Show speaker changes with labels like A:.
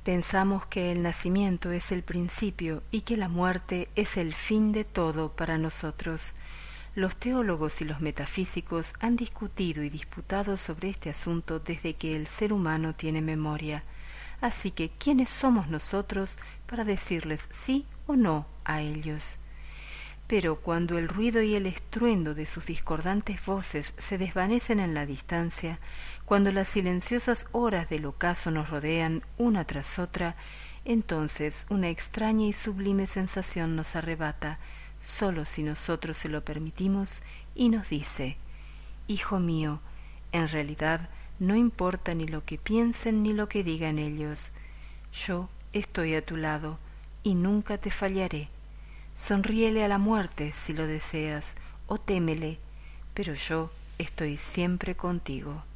A: Pensamos que el nacimiento es el principio y que la muerte es el fin de todo para nosotros. Los teólogos y los metafísicos han discutido y disputado sobre este asunto desde que el ser humano tiene memoria. Así que, ¿quiénes somos nosotros para decirles sí o no a ellos? Pero cuando el ruido y el estruendo de sus discordantes voces se desvanecen en la distancia, cuando las silenciosas horas del ocaso nos rodean una tras otra, entonces una extraña y sublime sensación nos arrebata, sólo si nosotros se lo permitimos, y nos dice: Hijo mío, en realidad no importa ni lo que piensen ni lo que digan ellos. Yo estoy a tu lado y nunca te fallaré. Sonríele a la muerte si lo deseas, o témele, pero yo estoy siempre contigo.